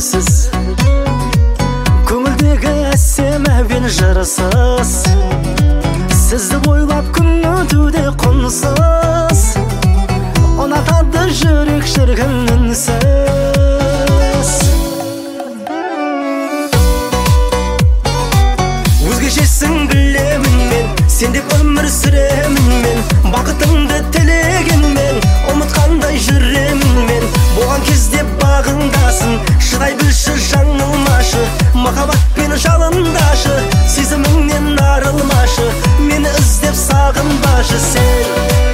көңілсіз, көңілдегі әсем әуен жырсыз. Сізді ойлап күн өтуде құнсыз, ұнатады жүрек шіркін үнсіз. Өзгешесің білемін мен, сен деп өмір сүремін мен. Бақытыңды тілегенмен, ұмытқандай жүремін мен. Болған кезде бағыңдасың, шыдай білші, жаңылмашы. Махаббатпен жалындашы, сезіміңнен арылмашы. Мені іздеп сағынбашы сен.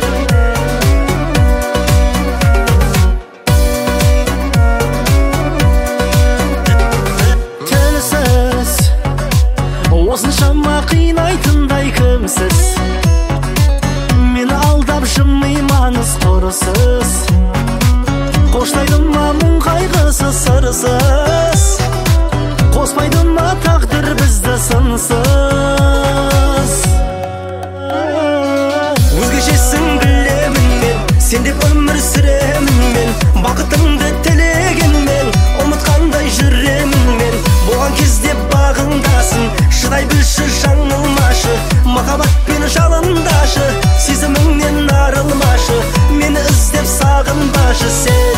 Тілсіз, осыншама қинайтындай кімсіз? Мені алдап жымимаңыз құрысыз. Қоштайды ма мұң қайғысы сырсыз? Қоспайды ма тағдыр бізді сынсыз? Өзгешесің білемін мен, сен деп өмір сүремін мен. Бақытыңды тілегенмен, ұмытқандай жүремін мен. Болған кезде бағыңдасың, шыдай білші, жаңылмашы. Махаббатпен жалындашы, сезіміңнен арылмашы. Мені іздеп сағынбашы сен.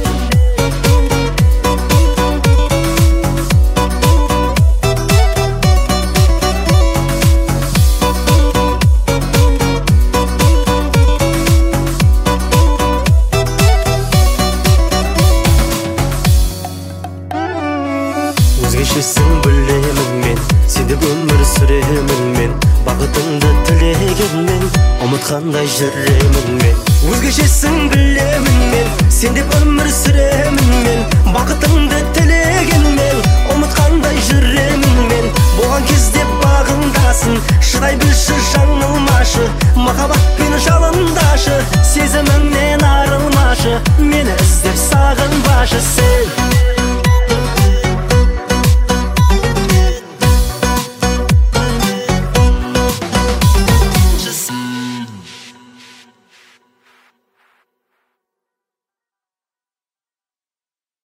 Өзгешесің білемін мен, сен деп өмір сүремін мен. Бақытыңды тілегенмен, ұмытқандай жүремін мен. Өзгешесің білемін мен, сен деп өмір сүремін мен. Бақытыңды тілегенмен, ұмытқандай жүремін мен. Болған кезде бағыңдасың, шыдай білші, жаңылмашы. Махаббатпен жалындашы, сезіміңнен арылмашы. Мені іздеп сағынбашы сен.